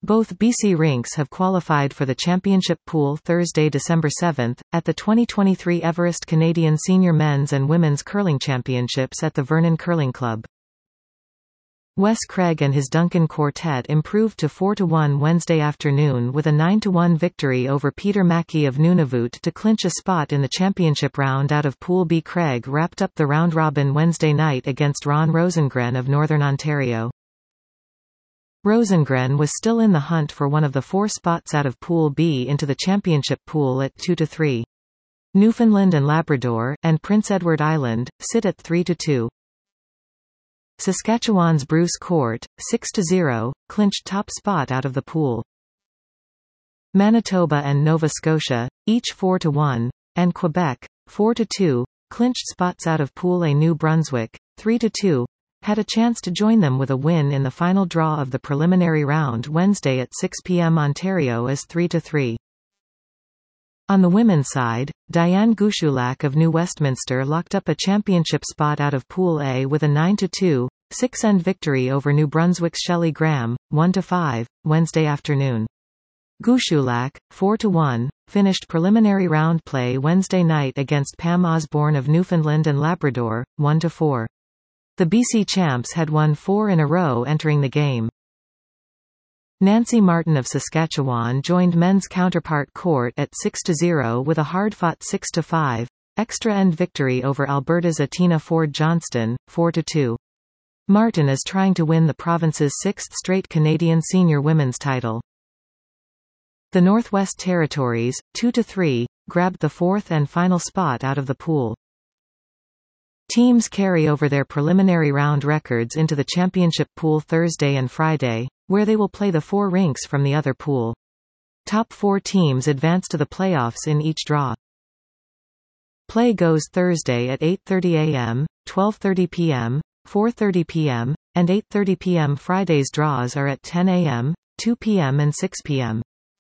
Both BC rinks have qualified for the championship pool Thursday, December 7, at the 2023 Everest Canadian Senior Men's and Women's Curling Championships at the Vernon Curling Club. Wes Craig and his Duncan quartet improved to 4-1 Wednesday afternoon with a 9-1 victory over Peter Mackey of Nunavut to clinch a spot in the championship round out of Pool B. Craig wrapped up the round-robin Wednesday night against Ron Rosengren of Northern Ontario. Rosengren was still in the hunt for one of the 4 spots out of Pool B into the championship pool at 2-3. Newfoundland and Labrador, and Prince Edward Island, sit at 3-2. Saskatchewan's Bruce Court, 6-0, clinched top spot out of the pool. Manitoba and Nova Scotia, each 4-1, and Quebec, 4-2, clinched spots out of Pool A. New Brunswick, 3-2, had a chance to join them with a win in the final draw of the preliminary round Wednesday at 6 p.m. Ontario as 3-3. On the women's side, Diane Gushulak of New Westminster locked up a championship spot out of Pool A with a 9-2, 6-end victory over New Brunswick's Shelley Graham, 1-5, Wednesday afternoon. Gushulak, 4-1, finished preliminary round play Wednesday night against Pam Osborne of Newfoundland and Labrador, 1-4. The BC champs had won 4 in a row entering the game. Nancy Martin of Saskatchewan joined men's counterpart Court at 6-0 with a hard-fought 6-5, extra-end victory over Alberta's Atina Ford Johnston, 4-2. Martin is trying to win the province's 6th straight Canadian senior women's title. The Northwest Territories, 2-3, grabbed the 4th and final spot out of the pool. Teams carry over their preliminary round records into the championship pool Thursday and Friday, where they will play the 4 rinks from the other pool. Top 4 teams advance to the playoffs in each draw. Play goes Thursday at 8:30 a.m., 12:30 p.m., 4:30 p.m., and 8:30 p.m. Friday's draws are at 10 a.m., 2 p.m. and 6 p.m.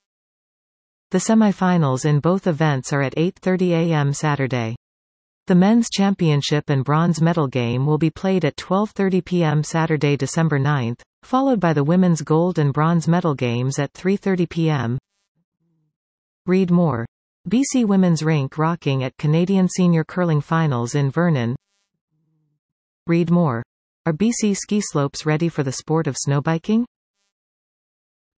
The semifinals in both events are at 8:30 a.m. Saturday. The men's championship and bronze medal game will be played at 12:30 p.m. Saturday, December 9, followed by the women's gold and bronze medal games at 3:30 p.m. Read more. BC women's rink rocking at Canadian Senior Curling Finals in Vernon. Read more. Are BC ski slopes ready for the sport of snowbiking?